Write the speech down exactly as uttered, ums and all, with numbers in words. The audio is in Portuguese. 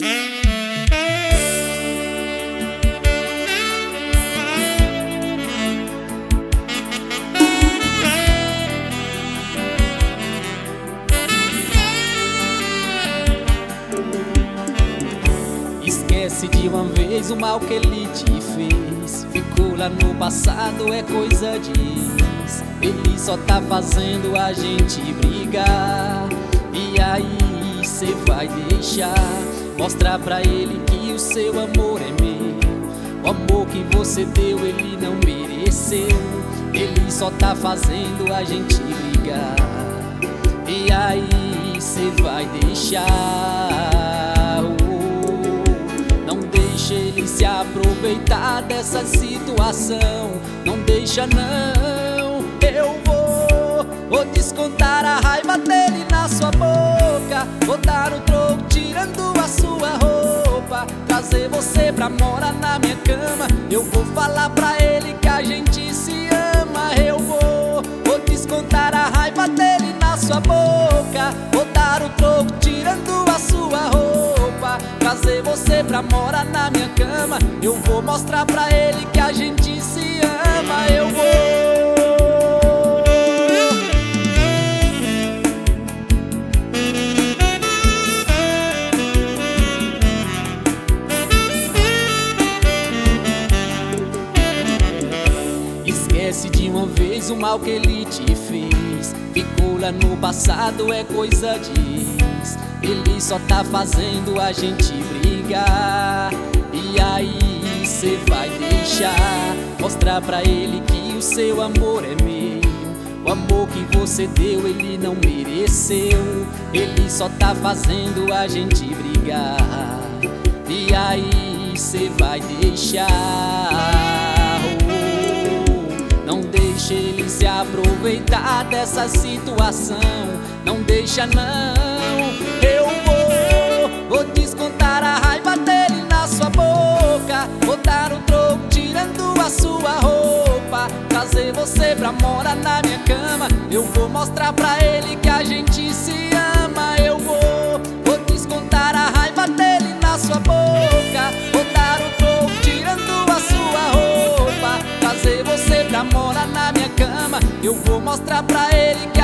Esquece de uma vez o mal que ele te fez. Ficou lá no passado, é coisa diz. Ele só tá fazendo a gente brigar. E aí cê vai deixar mostrar pra ele que o seu amor é meu. O amor que você deu ele não mereceu. Ele só tá fazendo a gente brigar. E aí cê vai deixar, não deixa ele se aproveitar dessa situação. Não deixa não. Eu vou, vou descontar a raiva dele na sua boca. Vou dar um troco tirando a sua roupa, trazer você pra morar na minha cama. Eu vou falar pra ele que a gente se ama. Eu vou, vou descontar a raiva dele na sua boca. Vou dar um troco tirando a sua roupa, trazer você pra morar na minha cama. Eu vou mostrar pra ele que a gente se ama. Eu vou. Esquece de uma vez o mal que ele te fez. Ficou lá no passado, é coisa diz. Ele só tá fazendo a gente brigar. E aí cê vai deixar mostrar pra ele que o seu amor é meu. O amor que você deu ele não mereceu. Ele só tá fazendo a gente brigar. E aí cê vai deixar, não deixa ele se aproveitar dessa situação. Não deixa não. Eu vou, vou descontar a raiva dele na sua boca. Vou dar um troco tirando a sua roupa, trazer você pra morar na minha cama. Eu vou mostrar pra ele que a gente se ama. Eu vou, vou descontar a raiva dele na sua boca. Vou dar um troco tirando a sua roupa, trazer você pra morar na minha cama. Eu vou mostrar pra ele que